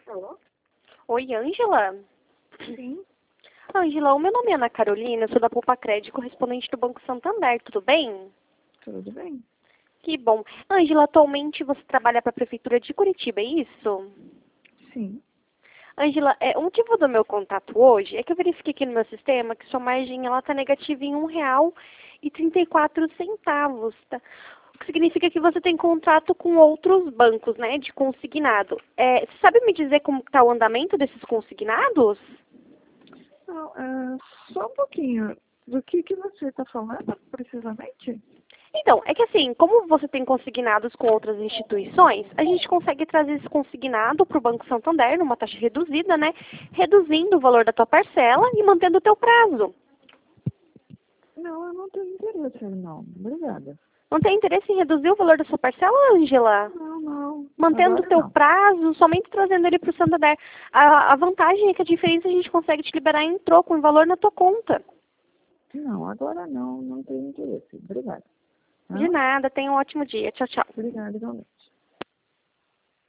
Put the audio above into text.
Alô? Oi, Ângela. Sim. Ângela, o meu nome é Ana Carolina, eu sou da Poupa Crédito, correspondente do Banco Santander, tudo bem? Tudo bem? Que bom. Ângela, atualmente você trabalha para a Prefeitura de Curitiba, é isso? Sim. Ângela, o motivo do meu contato hoje é que eu verifiquei aqui no meu sistema que sua margem está negativa em R$ 1,34, tá? O que significa que você tem contrato com outros bancos, né, de consignado. Você sabe me dizer como está o andamento desses consignados? Não, só um pouquinho. Do que você está falando, precisamente? Então, é que assim, como você tem consignados com outras instituições, a gente consegue trazer esse consignado para o Banco Santander numa taxa reduzida, né? Reduzindo o valor da tua parcela e mantendo o teu prazo. Não, eu não tenho interesse, não. Obrigada. Não tem interesse em reduzir o valor da sua parcela, Ângela? Não, não. Mantendo o Agora teu não. prazo, somente trazendo ele para o Santander. A vantagem é que a diferença a gente consegue te liberar em troco, em valor na tua conta. Não, agora não. Não tenho interesse. Obrigada. De Tá? nada, tenha um ótimo dia. Tchau, tchau. Obrigada, igualmente.